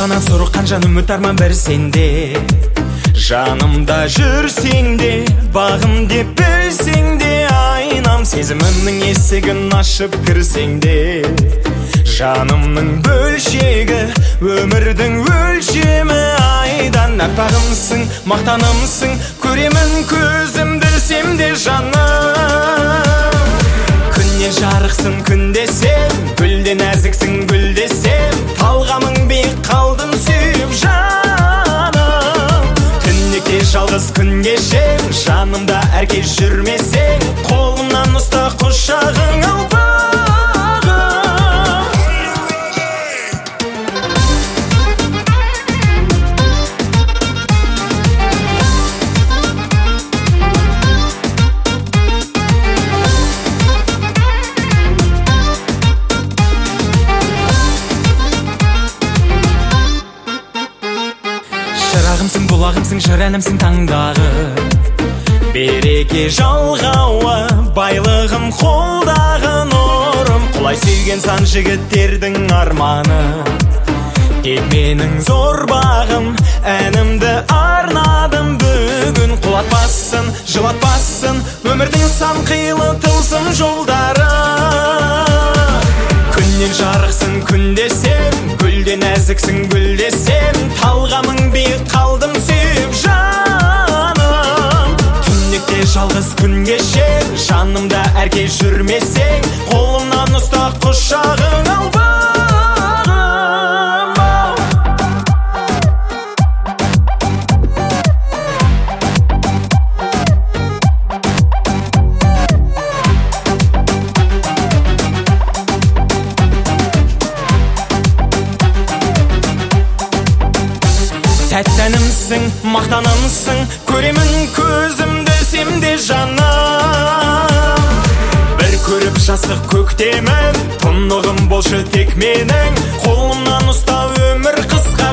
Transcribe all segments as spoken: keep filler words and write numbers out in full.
баланан суруккан жаным үмүт арман бир сенде. Жанымда жүрсең де, бағым деп білсең де, айнам сезімімнің есігін ашып кірсең де. Жанымның бөлшегі, өмірдің өлшемі айдан. Аппағымсың, мақтанымсың, көремін көзімді ілсем де жаным. Күннен жарықсың күн десем, гүлден нәзіксің гүл десем, талғамың биік қалдым сүйіп жаным. Түнекте жалғыз күн кешем, жанымда әркез жүрмесең, қолымнан ұста құшағың ал бағым. Шырағымсың, бұлағымсың, жыр-әнімсің таңдағы, береке жалғауы, байлығым қолдағы нұрым. Құлай сүйген сан жігіттердің арманы, тек менің зор бағым, әнімді арнадым бүгін. Құлатпасын, жылатпасын, өмірдің сан қилы тылсым жолдары. Күннен жарықсың күн десем, гүлден нәзіксің гүл десем, талғамың биік қалдым сүйіп жаным. Түнекте жалғыз күн кешем, жанымда әркез жүрмесең, қолымнан ұста құшағың ал бағым. Тәттәнімсің, мақтанымсың, көремін көзімді ілсем де жаным. Бір көріп жасық көктемін, тұнығым болшы тек менің, қолымнан ұста өмір қысқа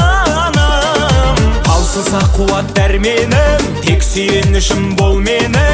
жаным. Таусылса қуат дәрменім, тек сүйенішім бол менің,